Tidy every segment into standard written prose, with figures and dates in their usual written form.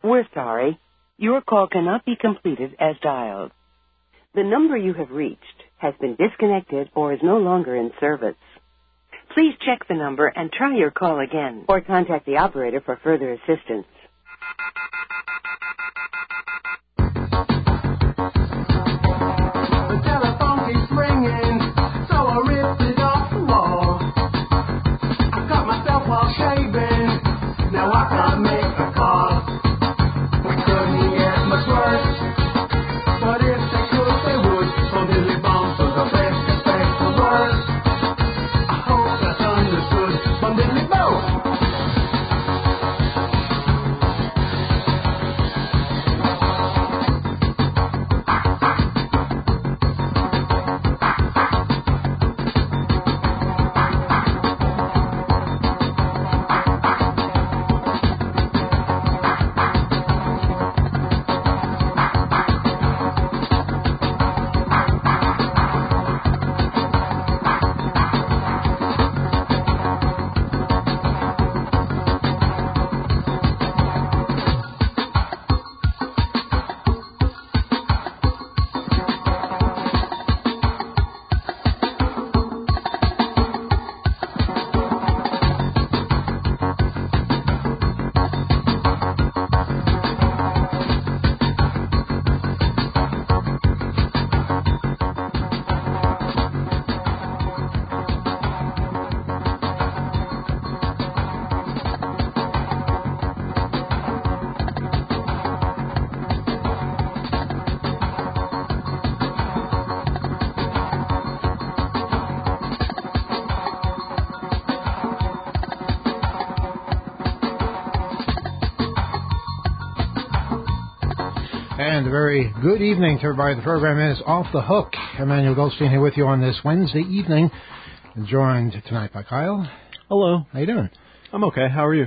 We're sorry. Your call cannot be completed as dialed. The number you have reached has been disconnected or is no longer in service. Please check the number and try your call again, or contact the operator for further assistance. The telephone keeps ringing, so I ripped it off the wall. I cut myself while shaving, now I can't make a call. We couldn't get much worse, but if they could, they would. From Billy Bombs to the best effect the worst. I hope that's understood. From Billy Bombs. And a very good evening to everybody. The program is Off the Hook. Emmanuel Goldstein here with you on this Wednesday evening, joined tonight by Kyle. Hello. How you doing? I'm okay. How are you?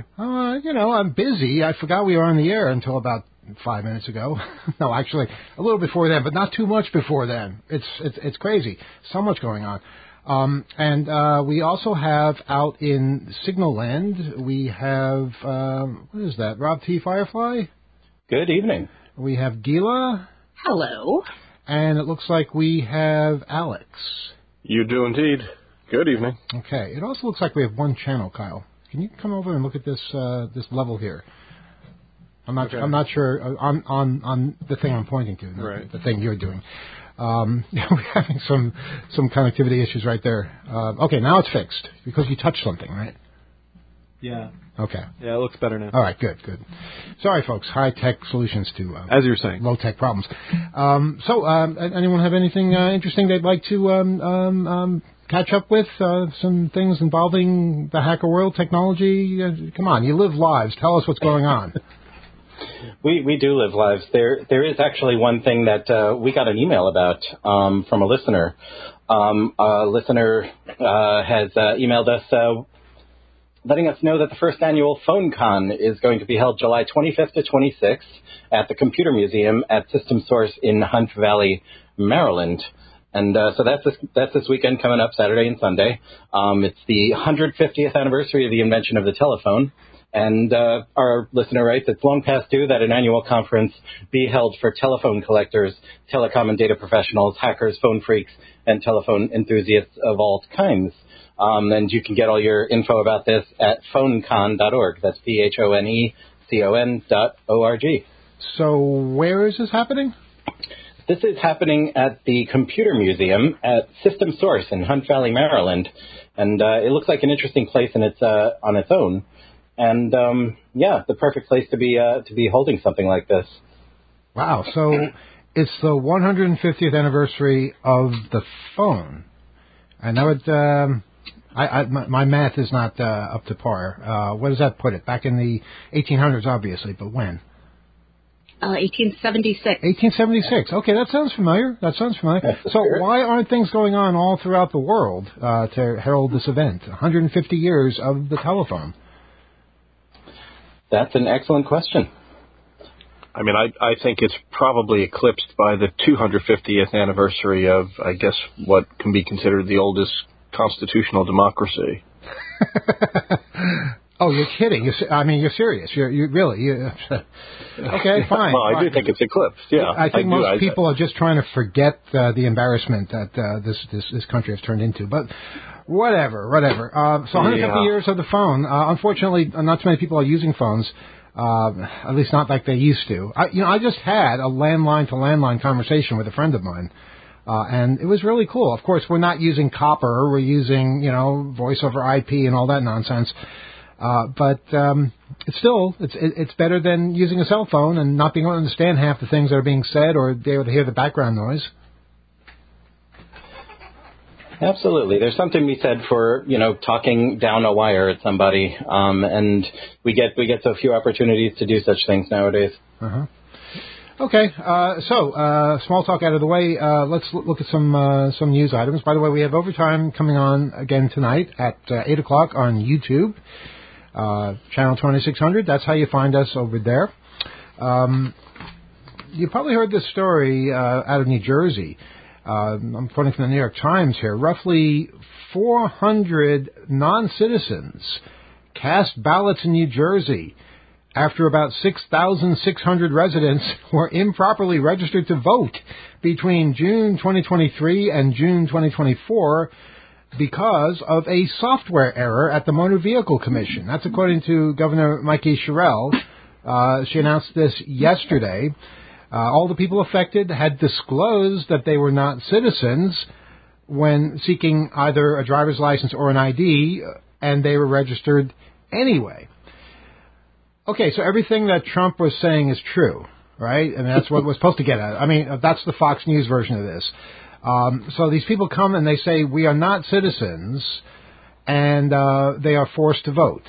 I'm busy. I forgot we were on the air until about 5 minutes ago. No, actually, a little before then, but not too much before then. It's crazy. So much going on. And we also have out in Signal Land, we have, what is that, Rob T. Firefly? Good evening. We have Gila. Hello. And it looks like we have Alex. You do indeed. Good evening. Okay. It also looks like we have one channel, Kyle. Can you come over and look at this this level here? I'm not sure on the thing I'm pointing to, right. The thing you're doing. We're having some connectivity issues right there. Okay, now it's fixed because you touched something, right? Yeah. Okay. Yeah, it looks better now. All right, good. Sorry, folks. High-tech solutions to as you were saying, low-tech problems. Anyone have anything interesting they'd like to catch up with? Some things involving the hacker world, technology? Come on, you live lives. Tell us what's going on. We do live lives. There is actually one thing that we got an email about from a listener. A listener has emailed us letting us know that the first annual PhoneCon is going to be held July 25th to 26th at the Computer Museum at System Source in Hunt Valley, Maryland. And so that's this weekend coming up, Saturday and Sunday. It's the 150th anniversary of the invention of the telephone. And our listener writes, it's long past due that an annual conference be held for telephone collectors, telecom and data professionals, hackers, phone freaks, and telephone enthusiasts of all kinds. And you can get all your info about this at phonecon.org. That's phonecon.org. So where is this happening? This is happening at the Computer Museum at System Source in Hunt Valley, Maryland. And it looks like an interesting place on its own. And, the perfect place to be holding something like this. Wow. So it's the 150th anniversary of the phone. I know it... my math is not up to par. What does that put it? Back in the 1800s, obviously, but when? 1876. 1876. Okay, that sounds familiar. So why aren't things going on all throughout the world to herald this event? 150 years of the telephone. That's an excellent question. I mean, I think it's probably eclipsed by the 250th anniversary of, I guess, what can be considered the oldest constitutional democracy. Oh, you're kidding. You're serious. You really. Okay, fine. Well, I do think it's eclipsed, yeah. I think most people are just trying to forget the embarrassment that this country has turned into. But whatever. So 150 years of the phone. Unfortunately, not too many people are using phones, at least not like they used to. I just had a landline-to-landline conversation with a friend of mine. And it was really cool. Of course, we're not using copper. We're using, voice over IP and all that nonsense. But it's better than using a cell phone and not being able to understand half the things that are being said or be able to hear the background noise. Absolutely. There's something to be said for, talking down a wire at somebody. And we get so few opportunities to do such things nowadays. Uh-huh. Okay, so small talk out of the way. Let's look at some news items. By the way, we have Overtime coming on again tonight at 8 o'clock on YouTube. Channel 2600, that's how you find us over there. You probably heard this story out of New Jersey. I'm quoting from the New York Times here. Roughly 400 non-citizens cast ballots in New Jersey after about 6,600 residents were improperly registered to vote between June 2023 and June 2024 because of a software error at the Motor Vehicle Commission. That's according to Governor Mikey Sherrill. She announced this yesterday. All the people affected had disclosed that they were not citizens when seeking either a driver's license or an ID, and they were registered anyway. Okay, so everything that Trump was saying is true, right? I mean, that's what we're supposed to get at. I mean, that's the Fox News version of this. So these people come and they say, we are not citizens, and they are forced to vote.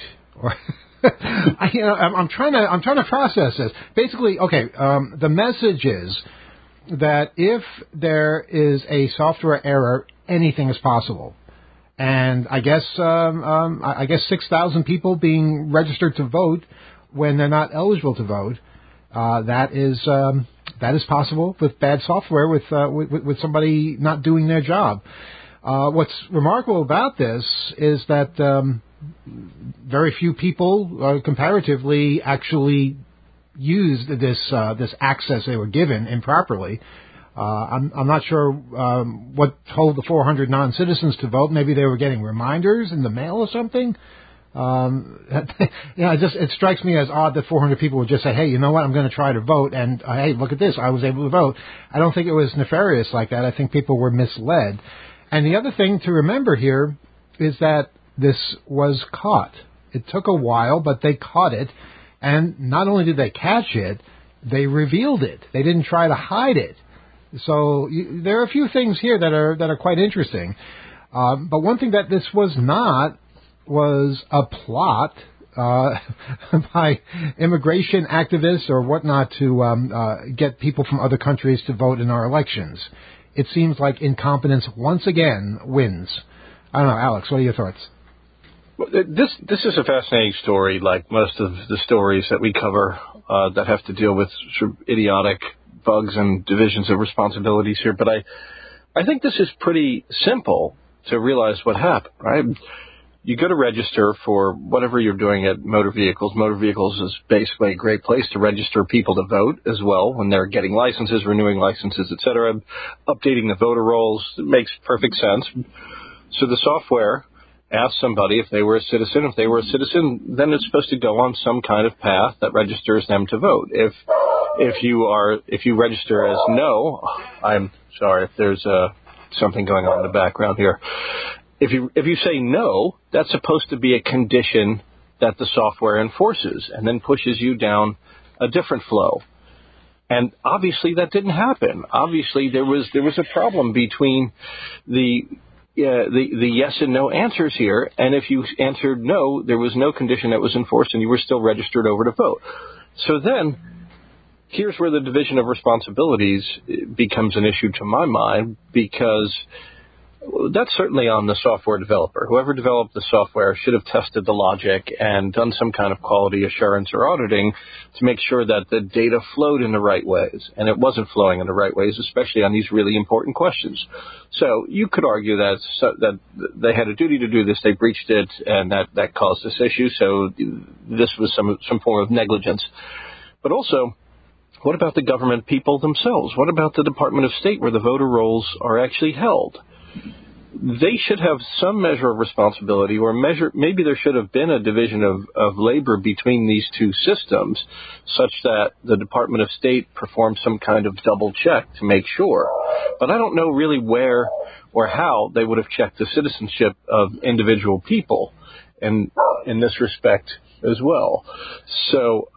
I'm trying to process this. Basically, okay, the message is that if there is a software error, anything is possible. And I guess 6,000 people being registered to vote when they're not eligible to vote, that is possible with bad software, with somebody not doing their job. What's remarkable about this is that very few people, comparatively, actually used this access they were given improperly. I'm not sure what told the 400 non-citizens to vote. Maybe they were getting reminders in the mail or something. It strikes me as odd that 400 people would just say, hey, you know what, I'm going to try to vote, and hey, look at this, I was able to vote. I don't think it was nefarious like that. I think people were misled. And the other thing to remember here is that this was caught. It took a while, but they caught it, and not only did they catch it, they revealed it. They didn't try to hide it. So there are a few things here that are quite interesting. But one thing that this was not was a plot by immigration activists or whatnot to get people from other countries to vote in our elections. It seems like incompetence once again wins. I don't know, Alex, what are your thoughts? Well, this is a fascinating story, like most of the stories that we cover that have to deal with sort of idiotic bugs and divisions of responsibilities here. But I think this is pretty simple to realize what happened, right? You go to register for whatever you're doing at motor vehicles. Motor vehicles is basically a great place to register people to vote as well when they're getting licenses, renewing licenses, etc., updating the voter rolls. It makes perfect sense. So the software asks somebody if they were a citizen. If they were a citizen, then it's supposed to go on some kind of path that registers them to vote. If you register as no, I'm sorry if there's something going on in the background here. If you say no, that's supposed to be a condition that the software enforces and then pushes you down a different flow. And obviously that didn't happen. Obviously there was a problem between the yes and no answers here. And if you answered no, there was no condition that was enforced and you were still registered over to vote. So then here's where the division of responsibilities becomes an issue to my mind, because That's certainly on the software developer. Whoever developed the software should have tested the logic and done some kind of quality assurance or auditing to make sure that the data flowed in the right ways. And it wasn't flowing in the right ways, especially on these really important questions. So you could argue that they had a duty to do this, they breached it, and that caused this issue. So this was some form of negligence. But also, what about the government people themselves? What about the Department of State where the voter rolls are actually held? They should have some measure of responsibility, or maybe there should have been a division of labor between these two systems such that the Department of State performed some kind of double check to make sure. But I don't know really where or how they would have checked the citizenship of individual people in this respect as well. So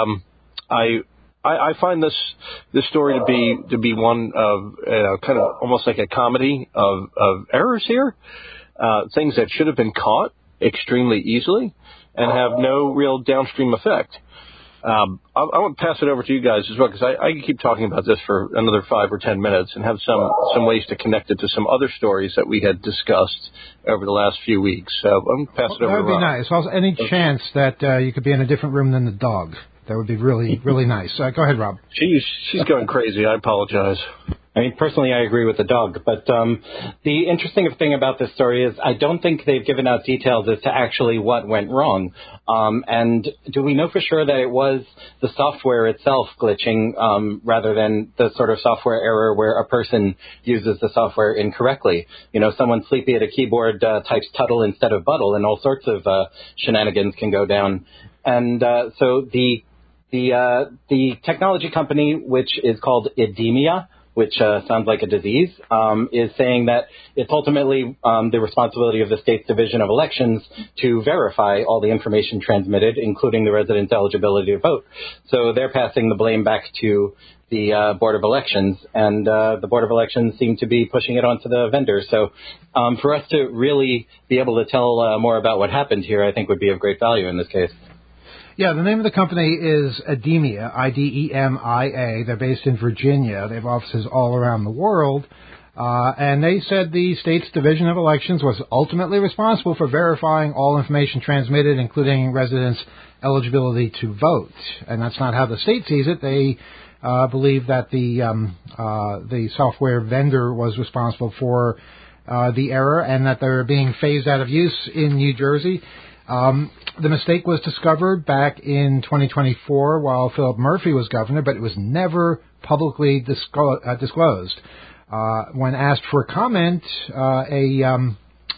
I find this story to be one of kind of almost like a comedy of errors here, things that should have been caught extremely easily and have no real downstream effect. I want to pass it over to you guys as well, because I can keep talking about this for another 5 or 10 minutes and have some ways to connect it to some other stories that we had discussed over the last few weeks. So I'm going to pass it over to Rob. That would be nice. Also, any chance that you could be in a different room than the dog? That would be really, really nice. Go ahead, Rob. She's going crazy. I apologize. I mean, personally, I agree with the dog. But the interesting thing about this story is I don't think they've given out details as to actually what went wrong. And do we know for sure that it was the software itself glitching rather than the sort of software error where a person uses the software incorrectly? You know, someone sleepy at a keyboard types Tuttle instead of Buttle, and all sorts of shenanigans can go down. And so the technology company, which is called Idemia, which sounds like a disease, is saying that it's ultimately the responsibility of the state's Division of Elections to verify all the information transmitted, including the residents' eligibility to vote. So they're passing the blame back to the Board of Elections, and the Board of Elections seem to be pushing it onto the vendor. So for us to really be able to tell more about what happened here, I think would be of great value in this case. Yeah, the name of the company is Idemia, I-D-E-M-I-A. They're based in Virginia. They have offices all around the world. And they said the state's Division of Elections was ultimately responsible for verifying all information transmitted, including residents' eligibility to vote. And that's not how the state sees it. They believe that the software vendor was responsible for the error and that they're being phased out of use in New Jersey. The mistake was discovered back in 2024 while Philip Murphy was governor, but it was never publicly disclosed. When asked for comment, Mr.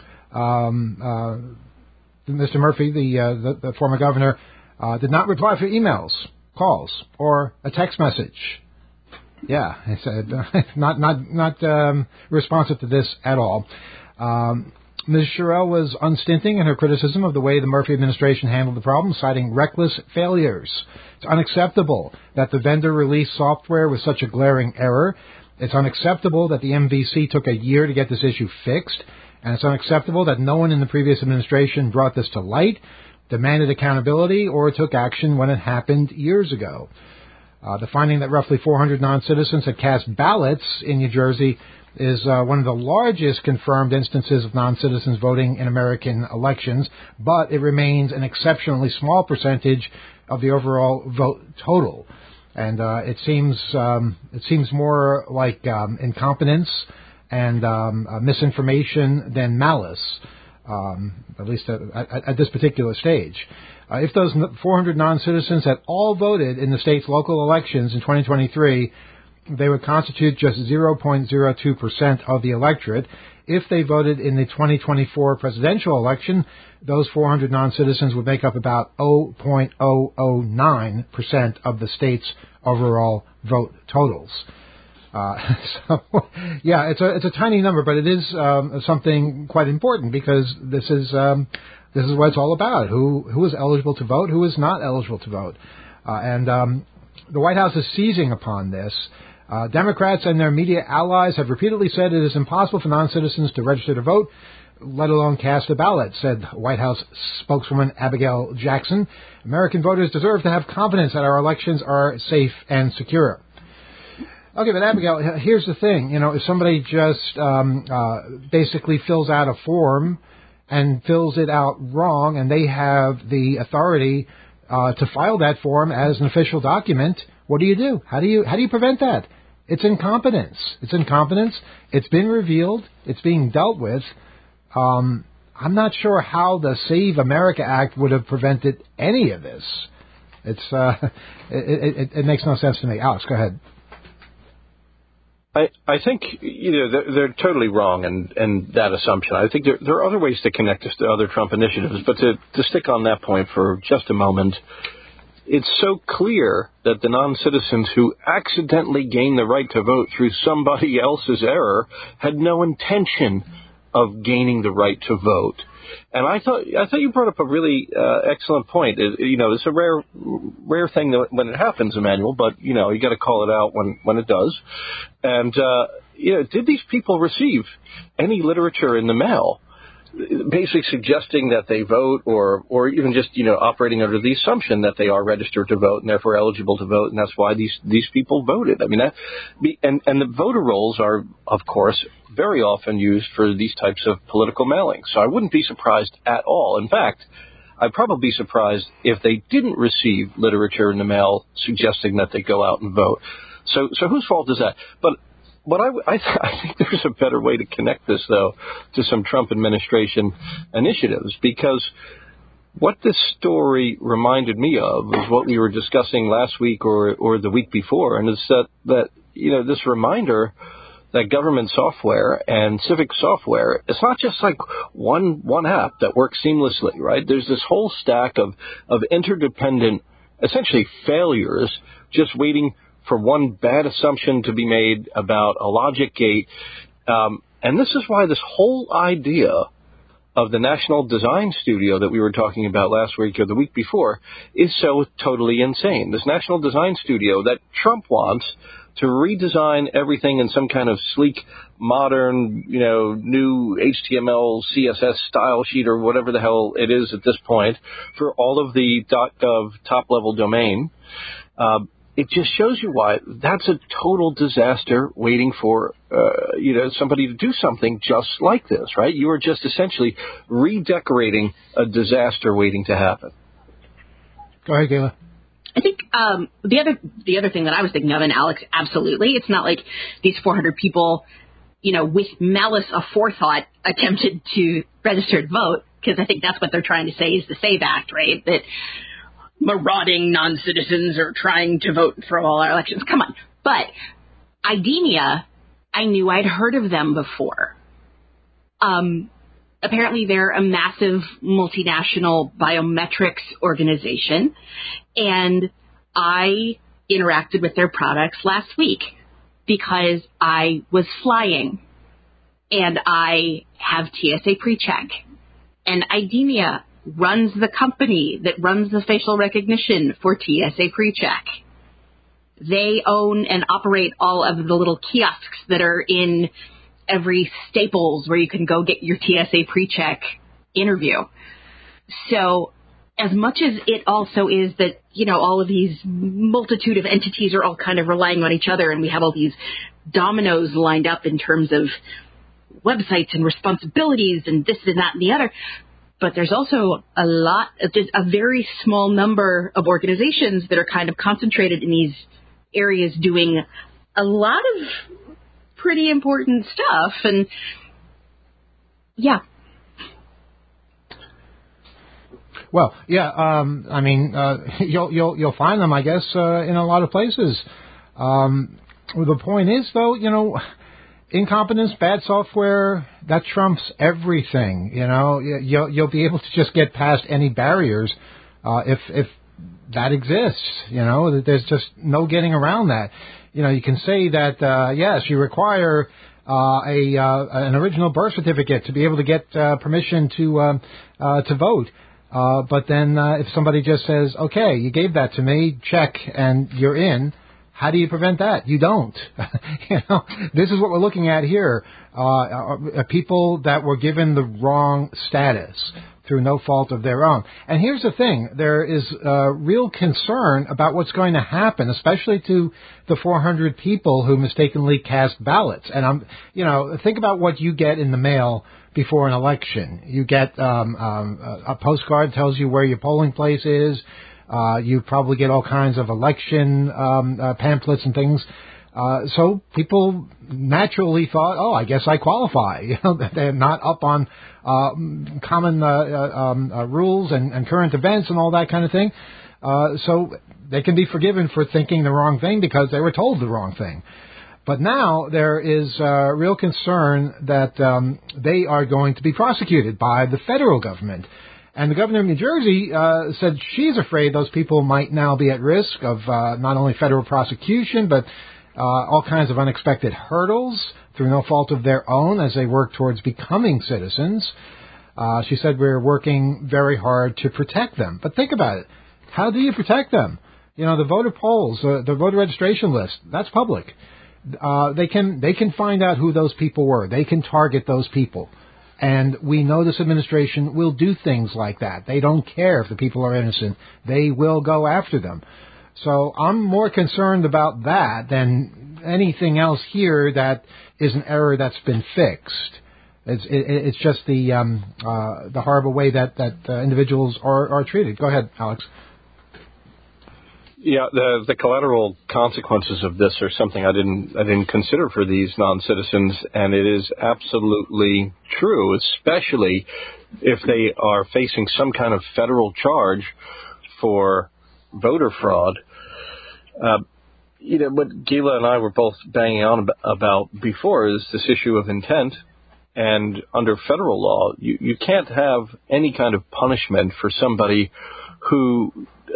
Murphy, the former governor, did not reply for emails, calls, or a text message. Yeah, he said not responsive to this at all. Ms. Sherrill was unstinting in her criticism of the way the Murphy administration handled the problem, citing reckless failures. It's unacceptable that the vendor released software with such a glaring error. It's unacceptable that the MVC took a year to get this issue fixed. And it's unacceptable that no one in the previous administration brought this to light, demanded accountability, or took action when it happened years ago. The finding that roughly 400 non-citizens had cast ballots in New Jersey is one of the largest confirmed instances of non-citizens voting in American elections, but it remains an exceptionally small percentage of the overall vote total. And it seems more like incompetence and misinformation than malice, at least at this particular stage. If those 400 non-citizens had all voted in the state's local elections in 2023, they would constitute just 0.02% of the electorate. If they voted in the 2024 presidential election, those 400 non-citizens would make up about 0.009% of the state's overall vote totals. It's a tiny number, but it is something quite important because this is what it's all about. Who is eligible to vote? Who is not eligible to vote? And the White House is seizing upon this. Democrats and their media allies have repeatedly said it is impossible for non-citizens to register to vote, let alone cast a ballot, said White House spokeswoman Abigail Jackson. American voters deserve to have confidence that our elections are safe and secure. Okay, but Abigail, here's the thing. You know, if somebody just basically fills out a form and fills it out wrong, and they have the authority to file that form as an official document, what do you do? How do you prevent that? It's incompetence. It's incompetence. It's been revealed. It's being dealt with. I'm not sure how the Save America Act would have prevented any of this. It makes no sense to me. Alex, go ahead. I think they're totally wrong in that assumption. I think there are other ways to connect this to other Trump initiatives, but to stick on that point for just a moment, it's so clear that the non-citizens who accidentally gained the right to vote through somebody else's error had no intention of gaining the right to vote. And I thought you brought up a really excellent point. It's a rare thing when it happens, Emmanuel, but you got to call it out when it does. And did these people receive any literature in the mail, basically suggesting that they vote, or even just operating under the assumption that they are registered to vote and therefore eligible to vote, and that's why these people voted? I mean, and the voter rolls are, of course, very often used for these types of political mailings. So I wouldn't be surprised at all. In fact, I'd probably be surprised if they didn't receive literature in the mail suggesting that they go out and vote. So whose fault is that? But I think there's a better way to connect this, though, to some Trump administration initiatives, because what this story reminded me of was what we were discussing last week or the week before, and it's that this reminder that government software and civic software, it's not just like one app that works seamlessly, right? There's this whole stack of interdependent, essentially failures, just waiting for one bad assumption to be made about a logic gate. And this is why this whole idea of the National Design Studio that we were talking about last week or the week before is so totally insane. This National Design Studio that Trump wants to redesign everything in some kind of sleek, modern, new HTML, CSS style sheet or whatever the hell it is at this point for all of the .gov top-level domain. It just shows you why that's a total disaster waiting for, somebody to do something just like this, right? You are just essentially redecorating a disaster waiting to happen. Go ahead, Gayla. I think the other thing that I was thinking of, and Alex, absolutely, it's not like these 400 people, with malice aforethought attempted to register to vote, because I think that's what they're trying to say is the SAVE Act, right? That marauding non-citizens are trying to vote for all our elections. Come on. But IDEMIA, I knew I'd heard of them before. Apparently they're a massive multinational biometrics organization, and I interacted with their products last week because I was flying, and I have TSA PreCheck, and IDEMIA runs the company that runs the facial recognition for TSA PreCheck. They own and operate all of the little kiosks that are in every Staples where you can go get your TSA PreCheck interview. So as much as it also is that, all of these multitude of entities are all kind of relying on each other, and we have all these dominoes lined up in terms of websites and responsibilities and this and that and the other, but there's also a very small number of organizations that are kind of concentrated in these areas doing a lot of pretty important stuff. And yeah. Well, yeah. You'll find them, I guess, in a lot of places. The point is, though, incompetence, bad software, that trumps everything. You'll be able to just get past any barriers if that exists. There's just no getting around that. You can say that yes, you require an original birth certificate to be able to get permission to vote. But then if somebody just says, "Okay, you gave that to me, check, and you're in," how do you prevent that? You don't. This is what we're looking at here. People that were given the wrong status, through no fault of their own. And here's the thing. There is real concern about what's going to happen, especially to the 400 people who mistakenly cast ballots. And think about what you get in the mail before an election. You get a postcard that tells you where your polling place is. You probably get all kinds of election pamphlets and things. So people naturally thought, oh, I guess I qualify. They're not up on common rules and current events and all that kind of thing. So they can be forgiven for thinking the wrong thing because they were told the wrong thing. But now there is real concern that they are going to be prosecuted by the federal government. And the governor of New Jersey said she's afraid those people might now be at risk of not only federal prosecution, but all kinds of unexpected hurdles through no fault of their own as they work towards becoming citizens. She said we're working very hard to protect them. But think about it. How do you protect them? The voter polls, the voter registration list, that's public. They can find out who those people were. They can target those people. And we know this administration will do things like that. They don't care if the people are innocent. They will go after them. So I'm more concerned about that than anything else here that is an error that's been fixed. It's just the horrible way that individuals are treated. Go ahead, Alex. Yeah, the collateral consequences of this are something I didn't consider for these non-citizens, and it is absolutely true, especially if they are facing some kind of federal charge for voter fraud. What Gila and I were both banging on about before is this issue of intent. And under federal law, you can't have any kind of punishment for somebody who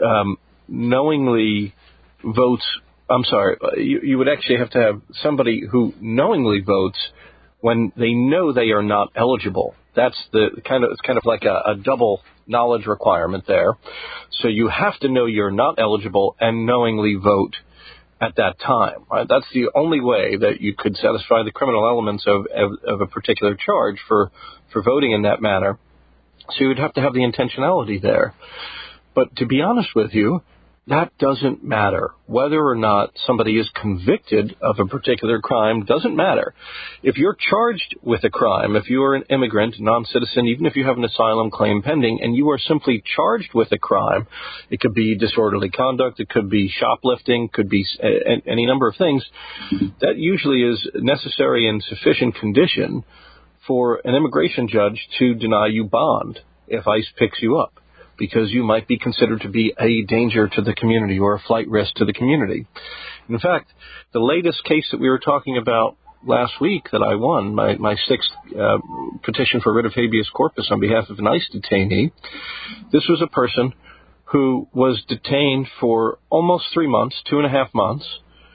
knowingly votes. I'm sorry, you would actually have to have somebody who knowingly votes when they know they are not eligible. That's it's kind of like a double knowledge requirement there. So you have to know you're not eligible and knowingly vote at that time. Right? That's the only way that you could satisfy the criminal elements of a particular charge for voting in that manner. So you would have to have the intentionality there. But to be honest with you, that doesn't matter. Whether or not somebody is convicted of a particular crime doesn't matter. If you're charged with a crime, if you are an immigrant, non-citizen, even if you have an asylum claim pending, and you are simply charged with a crime, it could be disorderly conduct, it could be shoplifting, could be any number of things, that usually is necessary and sufficient condition for an immigration judge to deny you bond if ICE picks you up, because you might be considered to be a danger to the community or a flight risk to the community. In fact, the latest case that we were talking about last week that I won, my sixth petition for writ of habeas corpus on behalf of an ICE detainee, this was a person who was detained for almost 3 months, 2.5 months,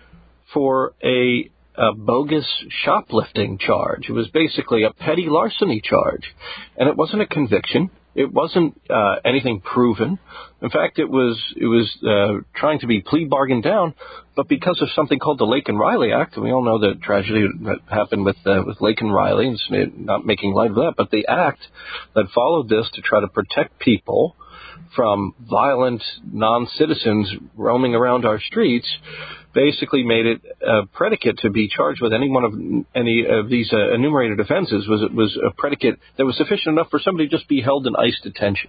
for a bogus shoplifting charge. It was basically a petty larceny charge, and it wasn't a conviction. It wasn't anything proven. In fact, it was trying to be plea bargained down, but because of something called the Laken Riley Act, and we all know the tragedy that happened with Laken Riley, and not making light of that, but the act that followed this to try to protect people from violent non-citizens roaming around our streets basically made it a predicate to be charged with any of these enumerated offenses was a predicate that was sufficient enough for somebody to just be held in ICE detention.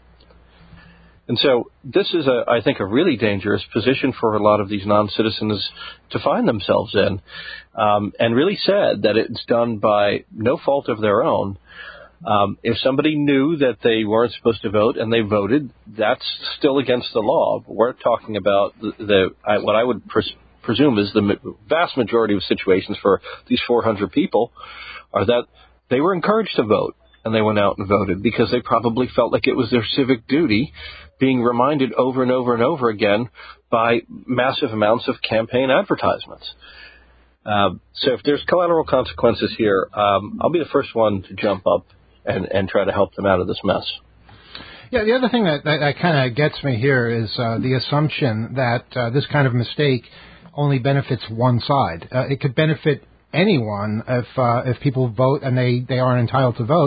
And so this is, I think, a really dangerous position for a lot of these non-citizens to find themselves in, and really sad that it's done by no fault of their own. If somebody knew that they weren't supposed to vote and they voted, that's still against the law. But we're talking about what I would presume is the vast majority of situations for these 400 people are that they were encouraged to vote and they went out and voted because they probably felt like it was their civic duty, being reminded over and over and over again by massive amounts of campaign advertisements. So if there's collateral consequences here, I'll be the first one to jump up and try to help them out of this mess. Yeah, the other thing that kind of gets me here is the assumption that this kind of mistake only benefits one side. It could benefit anyone if people vote and they aren't entitled to vote.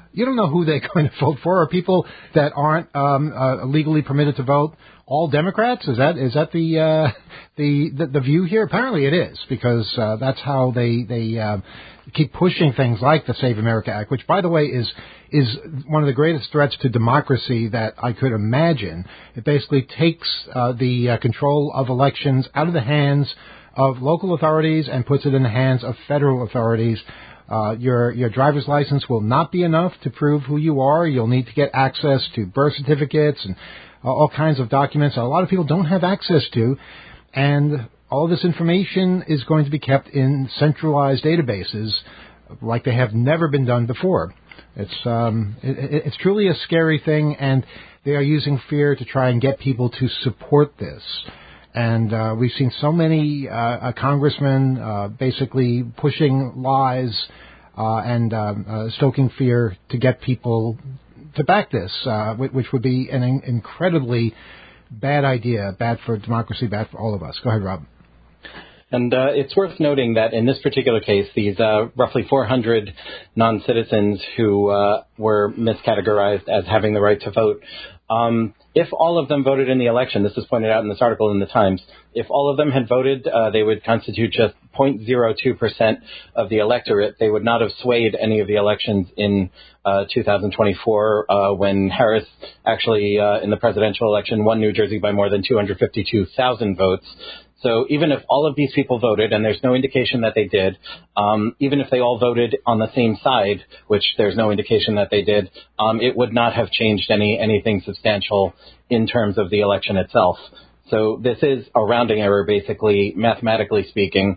You don't know who they're going to vote for. Are people that aren't legally permitted to vote all Democrats? Is that the view here? Apparently it is, because that's how they keep pushing things like the Save America Act, which, by the way, is one of the greatest threats to democracy that I could imagine. It basically takes the control of elections out of the hands of local authorities and puts it in the hands of federal authorities. Your driver's license will not be enough to prove who you are. You'll need to get access to birth certificates and all kinds of documents that a lot of people don't have access to. And all this information is going to be kept in centralized databases like they have never been done before. It's truly a scary thing, and they are using fear to try and get people to support this. And we've seen so many congressmen basically pushing lies and stoking fear to get people to back this, which would be an incredibly bad idea, bad for democracy, bad for all of us. Go ahead, Rob. And it's worth noting that in this particular case, these roughly 400 non-citizens who were miscategorized as having the right to vote, if all of them voted in the election, this is pointed out in this article in the Times, if all of them had voted, they would constitute just 0.02% of the electorate. They would not have swayed any of the elections in 2024 when Harris actually, in the presidential election, won New Jersey by more than 252,000 votes. So even if all of these people voted, and there's no indication that they did, even if they all voted on the same side, which there's no indication that they did, it would not have changed anything substantial in terms of the election itself. So this is a rounding error, basically, mathematically speaking.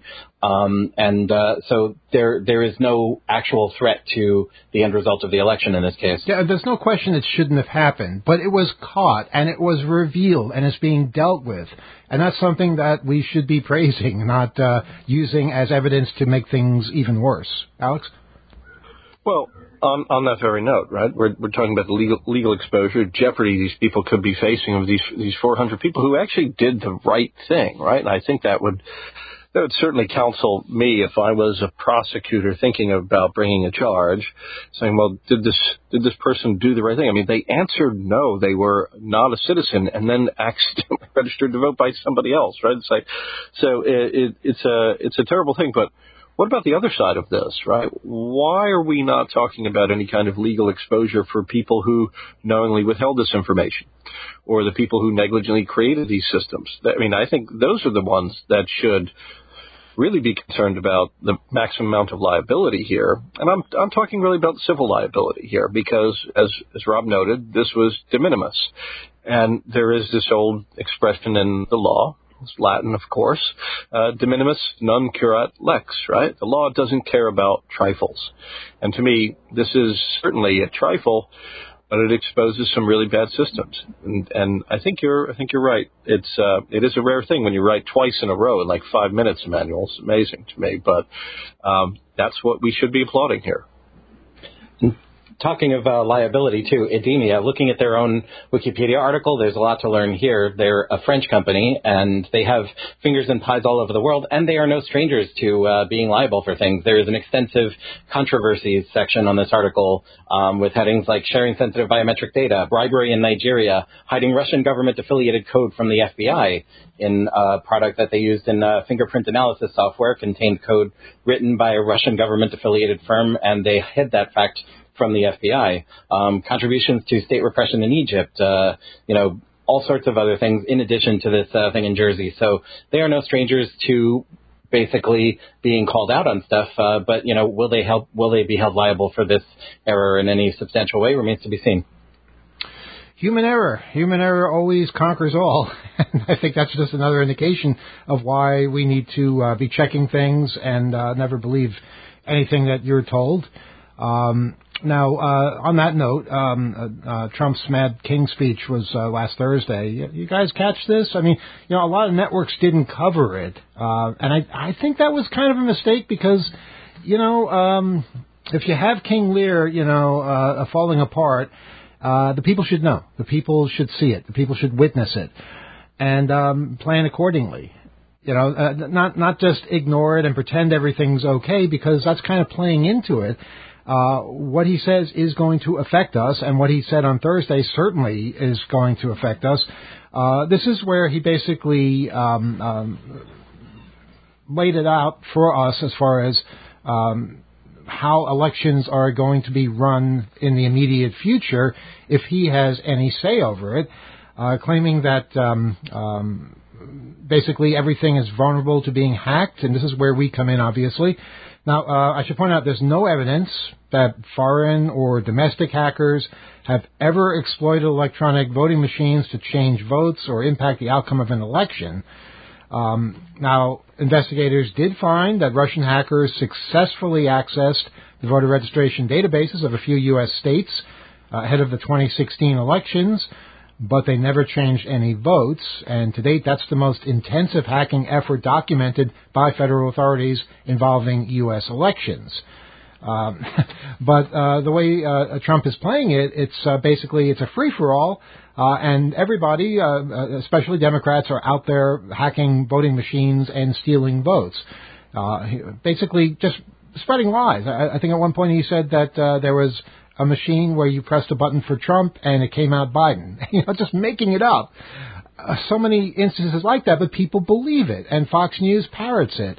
So there is no actual threat to the end result of the election in this case. Yeah, there's no question it shouldn't have happened, but it was caught and it was revealed and it's being dealt with. And that's something that we should be praising, not using as evidence to make things even worse. Alex? Well, on that very note, right, we're talking about the legal exposure, jeopardy these people could be facing of these 400 people who actually did the right thing, right? And I think that would certainly counsel me if I was a prosecutor thinking about bringing a charge, saying, well, did this person do the right thing? I mean, they answered no, they were not a citizen, and then accidentally registered to vote by somebody else, right? It's like, so it's a terrible thing, but what about the other side of this, right? Why are we not talking about any kind of legal exposure for people who knowingly withheld this information, or the people who negligently created these systems? I mean, I think those are the ones that should really be concerned about the maximum amount of liability here. And I'm talking really about civil liability here, because as Rob noted, this was de minimis. And there is this old expression in the law, it's Latin, of course, de minimis non curat lex, right? The law doesn't care about trifles. And to me, this is certainly a trifle, but it exposes some really bad systems. And I think you're right. It is a rare thing when you write twice in a row in like 5 minutes, Emmanuel. It's amazing to me, but that's what we should be applauding here. Talking of liability, too, Edemia, looking at their own Wikipedia article, there's a lot to learn here. They're a French company, and they have fingers and pies all over the world, and they are no strangers to being liable for things. There is an extensive controversies section on this article with headings like sharing sensitive biometric data, bribery in Nigeria, hiding Russian government-affiliated code from the FBI in a product that they used in fingerprint analysis software, contained code written by a Russian government-affiliated firm, and they hid that fact from the FBI, contributions to state repression in Egypt, all sorts of other things in addition to this thing in Jersey. So they are no strangers to basically being called out on stuff. But will they be held liable for this error in any substantial way remains to be seen. Human error always conquers all. And I think that's just another indication of why we need to be checking things and never believe anything that you're told. Now, on that note, Trump's Mad King speech was last Thursday. You guys catch this? I mean, a lot of networks didn't cover it. And I think that was kind of a mistake because, if you have King Lear, falling apart, the people should know. The people should see it. The people should witness it and plan accordingly. Not just ignore it and pretend everything's okay, because that's kind of playing into it. what he says is going to affect us, and what he said on Thursday certainly is going to affect us. This is where he basically laid it out for us as far as how elections are going to be run in the immediate future if he has any say over it, claiming that basically everything is vulnerable to being hacked, and this is where we come in, obviously. Now, I should point out there's no evidence that foreign or domestic hackers have ever exploited electronic voting machines to change votes or impact the outcome of an election. Now, investigators did find that Russian hackers successfully accessed the voter registration databases of a few U.S. states ahead of the 2016 elections, but they never changed any votes, and to date that's the most intensive hacking effort documented by federal authorities involving U.S. elections. But the way Trump is playing it, it's basically it's a free-for-all, and everybody, especially Democrats, are out there hacking voting machines and stealing votes. Basically just spreading lies. I think at one point he said that there was a machine where you pressed a button for Trump and it came out Biden. Just making it up. So many instances like that, but people believe it, and Fox News parrots it.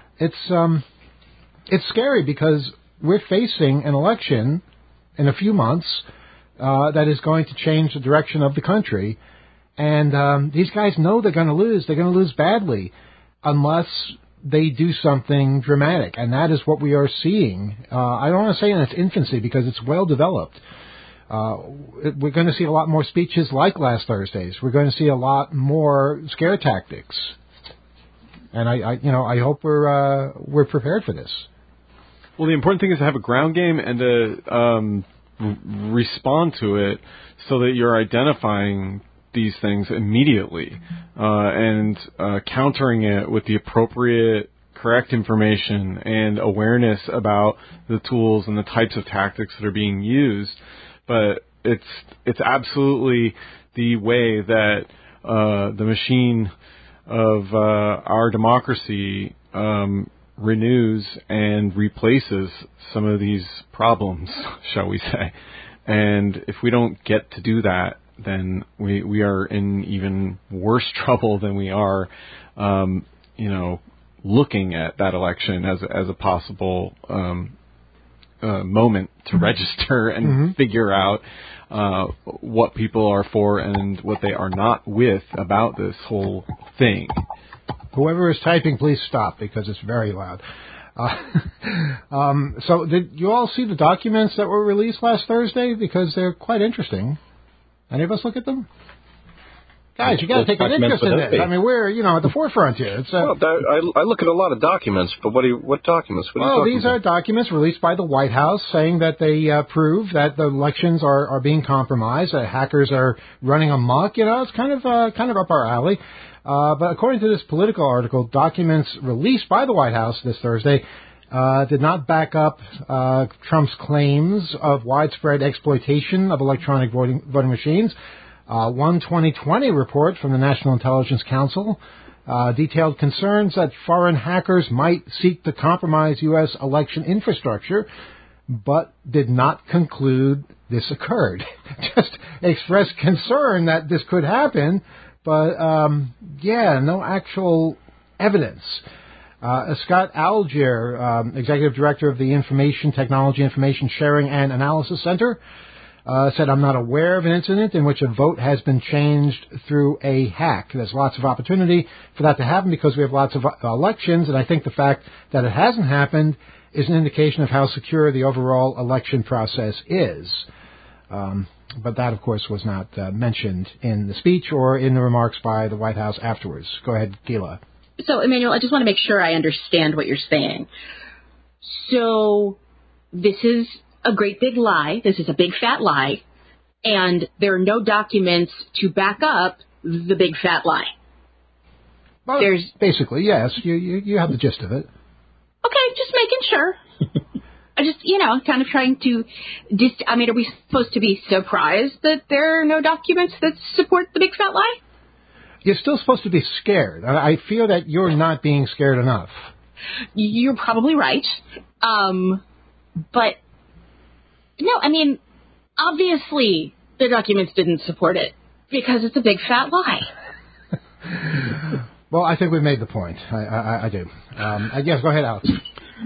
It's scary because we're facing an election in a few months that is going to change the direction of the country, and these guys know they're going to lose. They're going to lose badly unless they do something dramatic, and that is what we are seeing. I don't want to say in its infancy because it's well developed. We're going to see a lot more speeches like last Thursday's. We're going to see a lot more scare tactics, and I hope we're prepared for this. Well, the important thing is to have a ground game and to respond to it so that you're identifying these things immediately and countering it with the appropriate, correct information and awareness about the tools and the types of tactics that are being used. But it's absolutely the way that the machine of our democracy renews and replaces some of these problems, shall we say. And if we don't get to do that, then we are in even worse trouble than we are, looking at that election as a possible moment to register and figure out what people are for and what they are not with about this whole thing. Whoever is typing, please stop because it's very loud. So did you all see the documents that were released last Thursday? Because they're quite interesting. Any of us look at them? Guys, you got to take an interest in this. I mean, we're, at the forefront here. It's, I look at a lot of documents, but what documents? What are you talking these are documents released by the White House saying that they prove that the elections are being compromised, that hackers are running amok. It's kind of up our alley. But according to this Politico article, documents released by the White House this Thursday did not back up Trump's claims of widespread exploitation of electronic voting machines. One 2020 report from the National Intelligence Council detailed concerns that foreign hackers might seek to compromise U.S. election infrastructure, but did not conclude this occurred. Just expressed concern that this could happen, but no actual evidence. Scott Algier, Executive Director of the Information Technology Information Sharing and Analysis Center, said, I'm not aware of an incident in which a vote has been changed through a hack. There's lots of opportunity for that to happen because we have lots of elections, and I think the fact that it hasn't happened is an indication of how secure the overall election process is. But that, of course, was not mentioned in the speech or in the remarks by the White House afterwards. Go ahead, Gila. So, Emmanuel, I just want to make sure I understand what you're saying. So this is a great big lie. This is a big fat lie. And there are no documents to back up the big fat lie. Well, basically, yes. You have the gist of it. Okay, just making sure. I just, kind of trying to are we supposed to be surprised that there are no documents that support the big fat lie? You're still supposed to be scared. I feel that you're not being scared enough. You're probably right. But No, I mean, obviously the documents didn't support it because it's a big fat lie. Well, I think we've made the point. I do. I guess, go ahead, Alex.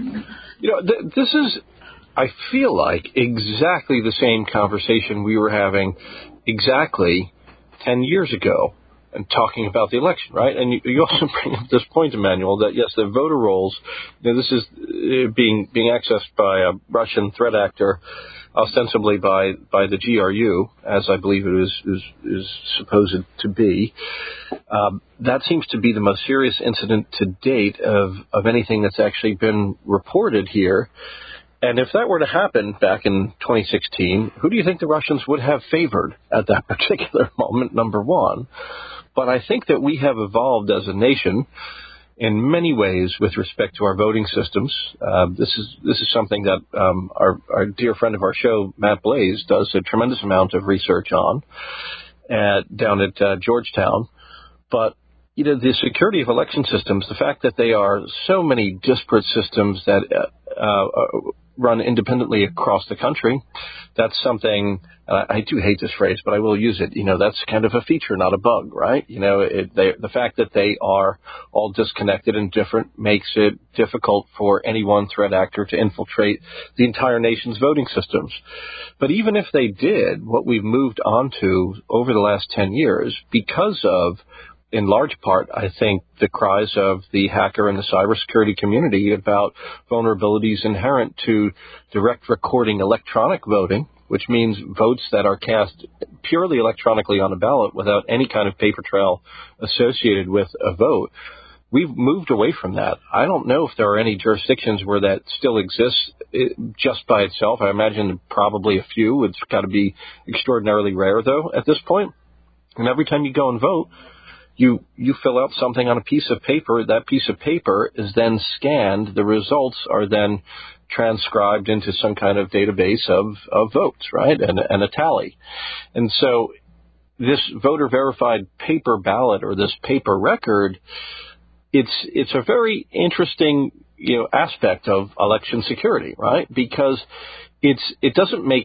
This is, I feel like, exactly the same conversation we were having exactly 10 years ago and talking about the election, right? And you also bring up this point, Emmanuel, that, yes, the voter rolls, this is being accessed by a Russian threat actor, ostensibly by the GRU, as I believe it is supposed to be. That seems to be the most serious incident to date of anything that's actually been reported here. And if that were to happen back in 2016, who do you think the Russians would have favored at that particular moment, number one? But I think that we have evolved as a nation in many ways with respect to our voting systems. This is something that our dear friend of our show, Matt Blaze, does a tremendous amount of research on down at Georgetown. But the security of election systems, the fact that they are so many disparate systems that run independently across the country, that's something, I do hate this phrase, but I will use it, that's kind of a feature, not a bug, right? The fact that they are all disconnected and different makes it difficult for any one threat actor to infiltrate the entire nation's voting systems. But even if they did, what we've moved on to over the last 10 years, because of, in large part, I think, the cries of the hacker and the cybersecurity community about vulnerabilities inherent to direct recording electronic voting, which means votes that are cast purely electronically on a ballot without any kind of paper trail associated with a vote. We've moved away from that. I don't know if there are any jurisdictions where that still exists just by itself. I imagine probably a few. It's got to be extraordinarily rare, though, at this point. And every time you go and vote, you fill out something on a piece of paper. That piece of paper is then scanned. The results are then transcribed into some kind of database of votes, right, and a tally. And so this voter-verified paper ballot or this paper record, it's a very interesting aspect of election security, right, because it doesn't make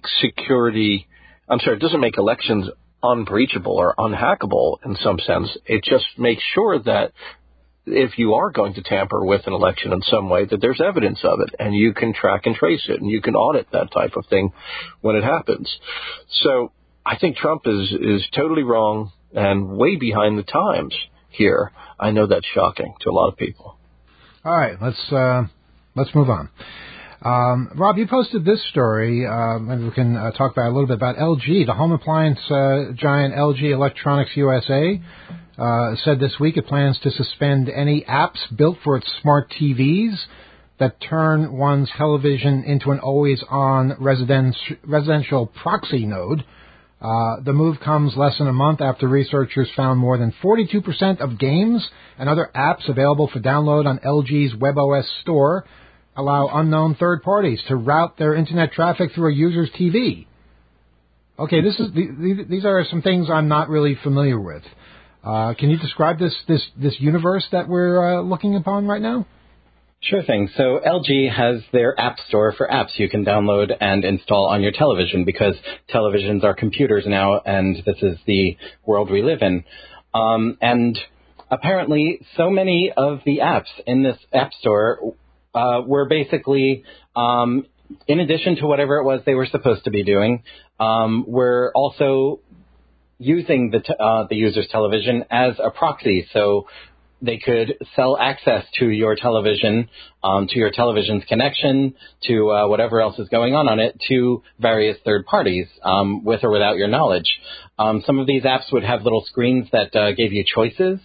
it doesn't make elections unbreachable or unhackable in some sense. It just makes sure that if you are going to tamper with an election in some way, that there's evidence of it and you can track and trace it and you can audit that type of thing when it happens. So I think Trump is totally wrong and way behind the times here. I know that's shocking to a lot of people. All right, let's move on. Rob, you posted this story. Maybe we can talk about a little bit about LG. The home appliance giant LG Electronics USA said this week it plans to suspend any apps built for its smart TVs that turn one's television into an always-on residential proxy node. The move comes less than a month after researchers found more than 42% of games and other apps available for download on LG's WebOS store allow unknown third parties to route their internet traffic through a user's TV. Okay, these are some things I'm not really familiar with. Can you describe this universe that we're looking upon right now? Sure thing. So LG has their app store for apps you can download and install on your television because televisions are computers now, and this is the world we live in. And apparently, so many of the apps in this app store were basically, in addition to whatever it was they were supposed to be doing, were also using the user's television as a proxy. So they could sell access to your television, to your television's connection, to whatever else is going on it, to various third parties, with or without your knowledge. Some of these apps would have little screens that gave you choices.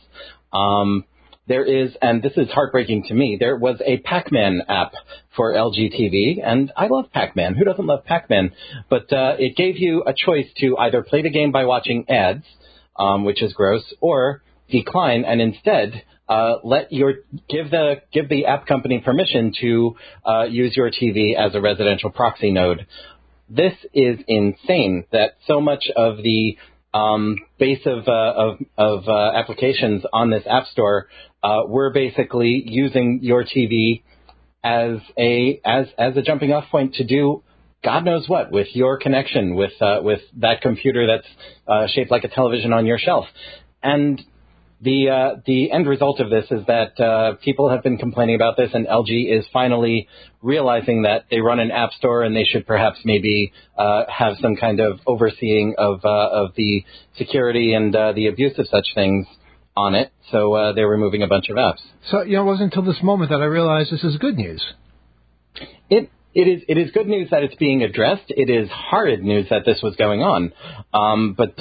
There is, and this is heartbreaking to me, there was a Pac-Man app for LG TV, and I love Pac-Man. Who doesn't love Pac-Man? But it gave you a choice to either play the game by watching ads, which is gross, or decline and instead give the app company permission to use your TV as a residential proxy node. This is insane that so much of the base of applications on this app store were basically using your TV as a jumping off point to do God knows what, with your connection, with that computer that's shaped like a television on your shelf. And the end result of this is that people have been complaining about this, and LG is finally realizing that they run an app store and they should perhaps maybe have some kind of overseeing of the security and the abuse of such things on it. So they're removing a bunch of apps. So, it wasn't until this moment that I realized this is good news. It is good news that it's being addressed. It is horrid news that this was going on. But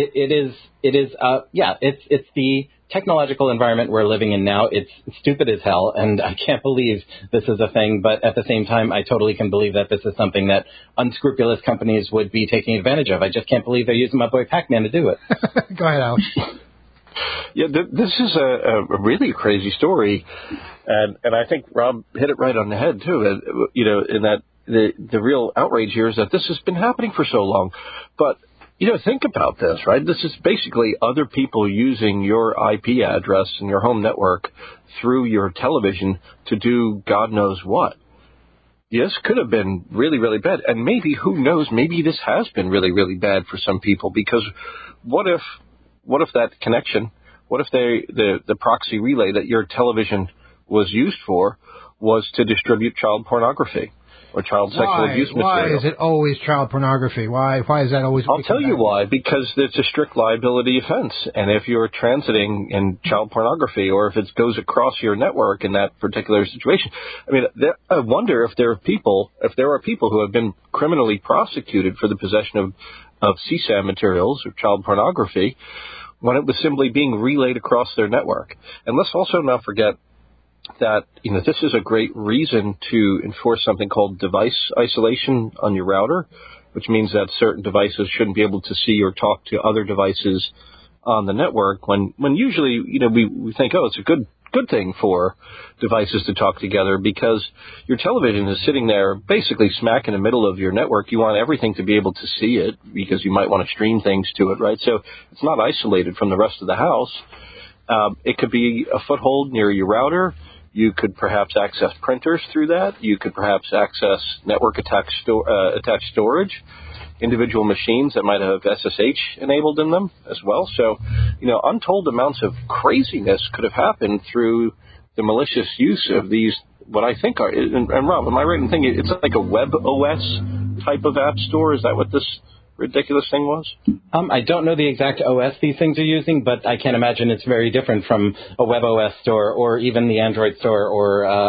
it's the technological environment we're living in now. It's stupid as hell, and I can't believe this is a thing. But at the same time, I totally can believe that this is something that unscrupulous companies would be taking advantage of. I just can't believe they're using my boy Pac-Man to do it. Go ahead, Alex. Yeah, this is a really crazy story, and I think Rob hit it right on the head too. In that the real outrage here is that this has been happening for so long. But think about this, right? This is basically other people using your IP address and your home network through your television to do God knows what. This could have been really, really bad, and maybe, who knows, maybe this has been really, really bad for some people, because what if that connection, what if the proxy relay that your television was used for was to distribute child pornography or child sexual abuse material? Why is it always child pornography? Why is that always? I'll tell you why. Because it's a strict liability offense. And if you're transiting in child pornography, or if it goes across your network in that particular situation, I wonder if there are people who have been criminally prosecuted for the possession of CSAM materials or child pornography when it was simply being relayed across their network. And let's also not forget that this is a great reason to enforce something called device isolation on your router, which means that certain devices shouldn't be able to see or talk to other devices on the network, when usually we think, oh, it's a good thing for devices to talk together, because your television is sitting there basically smack in the middle of your network. You want everything to be able to see it, because you might want to stream things to it, right? So it's not isolated from the rest of the house. It could be a foothold near your router. You could perhaps access printers through that. You could perhaps access network-attached storage, individual machines that might have SSH enabled in them as well. So, untold amounts of craziness could have happened through the malicious use of these, what I think are, and Rob, am I right in thinking it's like a web OS type of app store? Is that what this ridiculous thing was? I don't know the exact OS these things are using, but I can't imagine it's very different from a web OS store or even the Android store or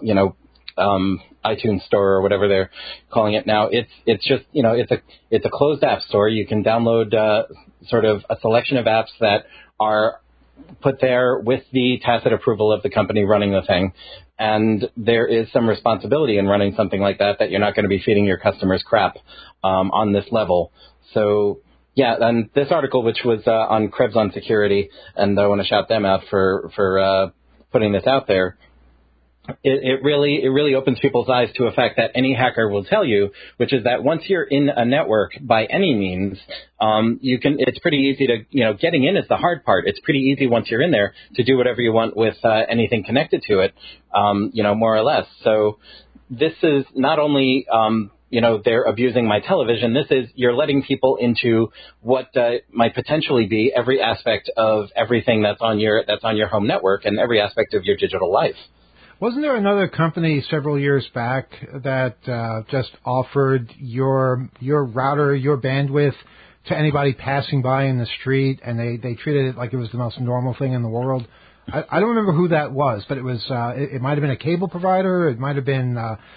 iTunes store or whatever they're calling it now. It's just it's a closed app store. You can download sort of a selection of apps that are put there with the tacit approval of the company running the thing. And there is some responsibility in running something like that you're not going to be feeding your customers crap on this level. So, yeah, and this article, which was on Krebs on Security, and I want to shout them out for putting this out there, it really opens people's eyes to a fact that any hacker will tell you, which is that once you're in a network by any means, it's pretty easy to, getting in is the hard part. It's pretty easy once you're in there to do whatever you want with anything connected to it, more or less. So this is not only, they're abusing my television. This is, you're letting people into what might potentially be every aspect of everything that's on your home network and every aspect of your digital life. Wasn't there another company several years back that just offered your router, your bandwidth to anybody passing by in the street, and they treated it like it was the most normal thing in the world? I don't remember who that was, but it was it might have been a cable provider. It might have been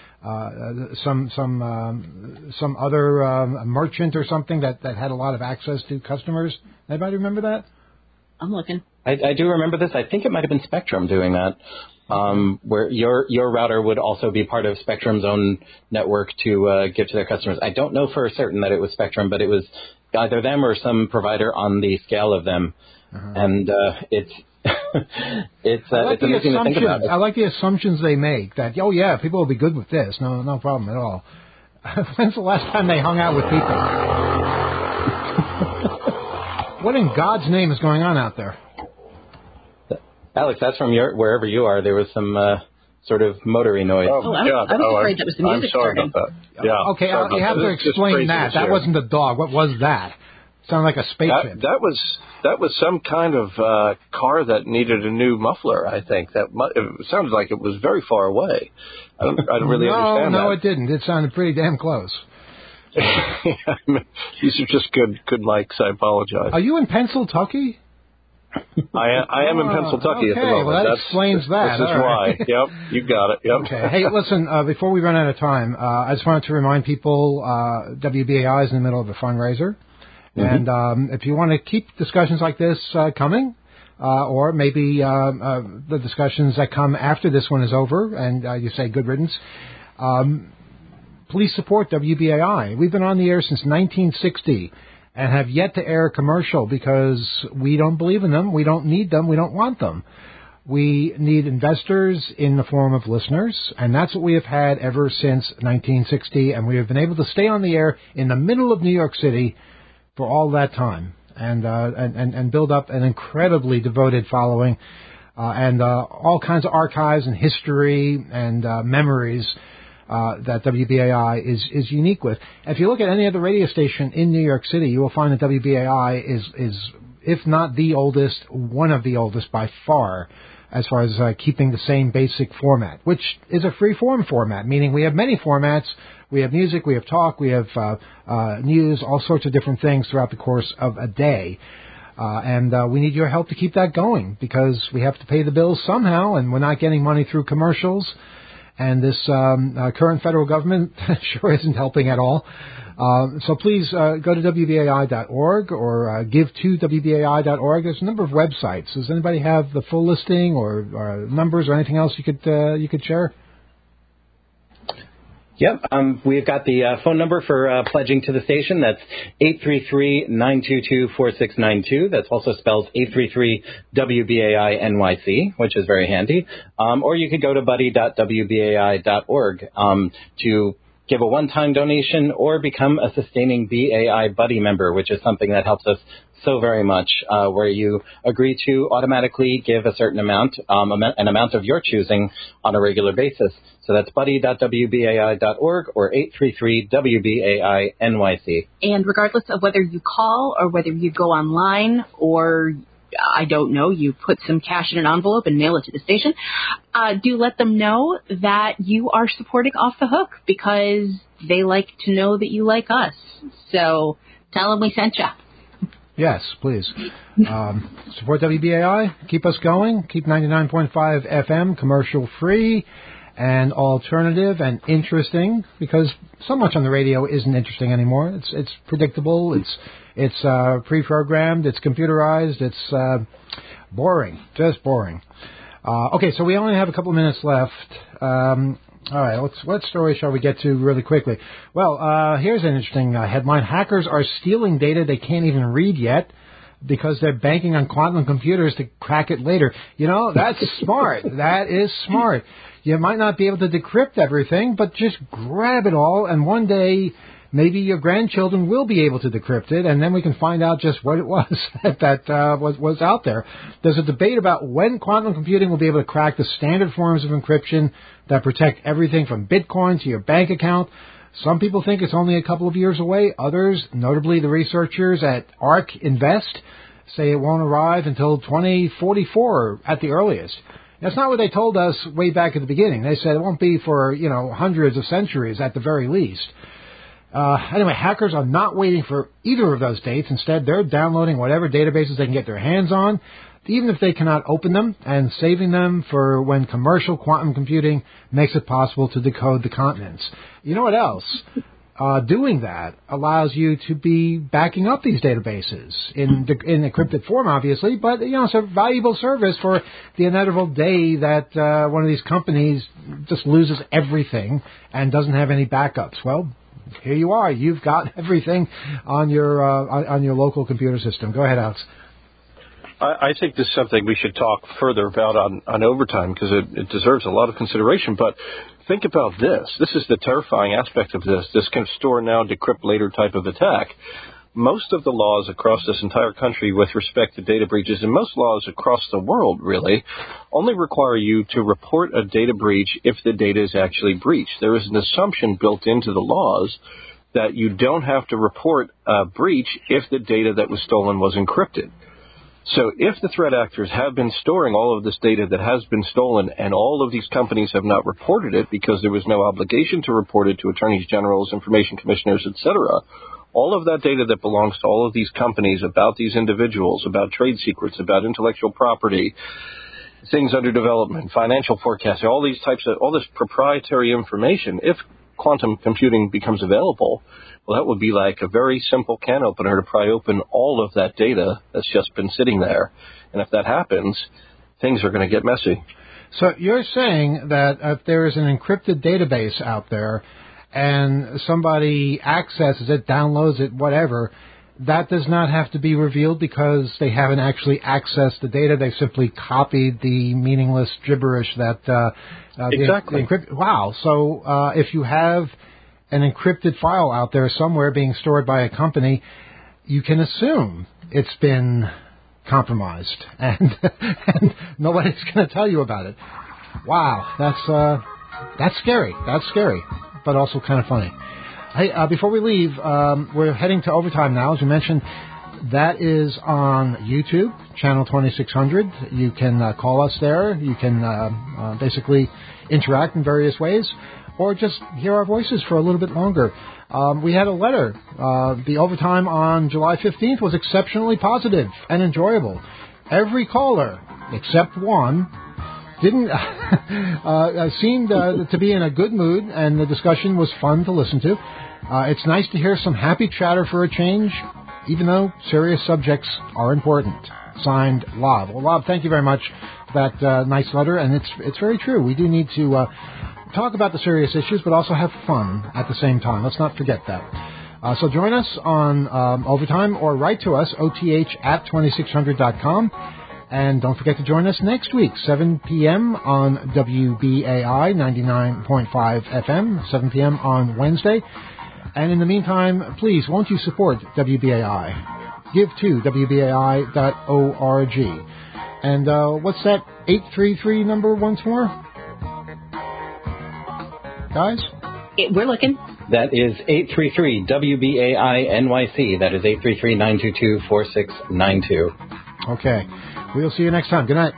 some other merchant or something that had a lot of access to customers. Anybody remember that? I'm looking. I do remember this. I think it might have been Spectrum doing that. Where your router would also be part of Spectrum's own network to give to their customers. I don't know for certain that it was Spectrum, but it was either them or some provider on the scale of them. Uh-huh. And it's amazing to think about. I like the assumptions they make that, oh yeah, people will be good with this. No problem at all. When's the last time they hung out with people? What in God's name is going on out there? Alex, that's from wherever you are. There was some sort of motory noise. I was afraid that was the music I'm sorry starting. about that. Yeah. Okay, sorry you about have to It's just explain that. craziness That here. wasn't the dog. What was that? Sounded like a spaceship. That was some kind of car that needed a new muffler. I think it sounded like it was very far away. I don't really understand that. No, it didn't. It sounded pretty damn close. These are just good mics. I apologize. Are you in Pennsylvania? I am in Pennsylvania at the moment. Well, that explains that. This is why. Yep, you got it. Yep. Okay. Hey, listen, before we run out of time, I just wanted to remind people WBAI is in the middle of a fundraiser. Mm-hmm. And if you want to keep discussions like this coming, or maybe the discussions that come after this one is over and you say good riddance, please support WBAI. We've been on the air since 1960 and have yet to air a commercial because we don't believe in them, we don't need them, we don't want them. We need investors in the form of listeners, and that's what we have had ever since 1960, and we have been able to stay on the air in the middle of New York City for all that time, and build up an incredibly devoted following, and all kinds of archives and history and memories that WBAI is unique with. If you look at any other radio station in New York City, you will find that WBAI is if not the oldest, one of the oldest by far as keeping the same basic format, which is a free-form format, meaning we have many formats. We have music, we have talk, we have news, all sorts of different things throughout the course of a day. And we need your help to keep that going because we have to pay the bills somehow, and we're not getting money through commercials. And this current federal government sure isn't helping at all. So please go to WBAI.org or give to WBAI.org. There's a number of websites. Does anybody have the full listing or numbers or anything else you could share? Yep. We've got the phone number for pledging to the station. That's 833-922-4692. That's also spelled 833-WBAI-NYC, which is very handy. Or you could go to buddy.wbai.org to give a one-time donation or become a sustaining BAI Buddy member, which is something that helps us so very much, where you agree to automatically give a certain amount, an amount of your choosing on a regular basis. So that's buddy.wbai.org or 833-WBAI-NYC. And regardless of whether you call or whether you go online or, I don't know, you put some cash in an envelope and mail it to the station, do let them know that you are supporting Off the Hook because they like to know that you like us. So tell them we sent you. Yes, please. Support WBAI. Keep us going. Keep 99.5 FM commercial free and alternative and interesting, because so much on the radio isn't interesting anymore. It's predictable. It's pre-programmed. It's computerized. It's boring. Just boring. Okay, so we only have a couple of minutes left. All right, what story shall we get to really quickly? Well, here's an interesting headline. Hackers are stealing data they can't even read yet because they're banking on quantum computers to crack it later. You know, that's smart. That is smart. You might not be able to decrypt everything, but just grab it all, and one day maybe your grandchildren will be able to decrypt it, and then we can find out just what it was that was out there. There's a debate about when quantum computing will be able to crack the standard forms of encryption that protect everything from Bitcoin to your bank account. Some people think it's only a couple of years away. Others, notably the researchers at ARK Invest, say it won't arrive until 2044 at the earliest. That's not what they told us way back at the beginning. They said it won't be for, hundreds of centuries at the very least. Anyway, hackers are not waiting for either of those dates. Instead, they're downloading whatever databases they can get their hands on, even if they cannot open them, and saving them for when commercial quantum computing makes it possible to decode the continents. You know what else? Doing that allows you to be backing up these databases in encrypted form, obviously, but it's a valuable service for the inevitable day that one of these companies just loses everything and doesn't have any backups. Well, here you are. You've got everything on your local computer system. Go ahead, Alex. I think this is something we should talk further about on overtime because it deserves a lot of consideration. But think about this. This is the terrifying aspect of this. This can store now, decrypt later type of attack. most of the laws across this entire country with respect to data breaches, and most laws across the world really, only require you to report a data breach if the data is actually breached. There is an assumption built into the laws that you don't have to report a breach if the data that was stolen was encrypted. So if the threat actors have been storing all of this data that has been stolen and all of these companies have not reported it because there was no obligation to report it to attorneys generals, information commissioners, etc., all of that data that belongs to all of these companies about these individuals, about trade secrets, about intellectual property, things under development, financial forecasting, all this proprietary information, if quantum computing becomes available, well, that would be like a very simple can opener to pry open all of that data that's just been sitting there. And if that happens, things are going to get messy. So you're saying that if there is an encrypted database out there and somebody accesses it, downloads it, whatever, that does not have to be revealed because they haven't actually accessed the data. They simply copied the meaningless gibberish that exactly. Wow. So if you have an encrypted file out there somewhere being stored by a company, you can assume it's been compromised, and nobody's going to tell you about it. Wow, that's scary. That's scary, but also kind of funny. Hey, before we leave, we're heading to Overtime now, as you mentioned. That is on YouTube, channel 2600. You can call us there. You can basically interact in various ways, or just hear our voices for a little bit longer. We had a letter. The Overtime on July 15th was exceptionally positive and enjoyable. Every caller, except one, didn't seemed to be in a good mood, and the discussion was fun to listen to. It's nice to hear some happy chatter for a change, even though serious subjects are important. Signed, Lob. Well, Lob, thank you very much for that nice letter, and it's very true. We do need to talk about the serious issues, but also have fun at the same time. Let's not forget that. So join us on Overtime, or write to us, oth@2600.com. And don't forget to join us next week, 7 p.m. on WBAI 99.5 FM, 7 p.m. on Wednesday. And in the meantime, please, won't you support WBAI? Give to WBAI.org. And what's that 833 number once more? Guys? We're looking. That is 833-WBAI-NYC. That is 833-922-4692. Okay. We'll see you next time. Good night.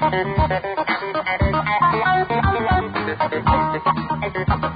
Thank you.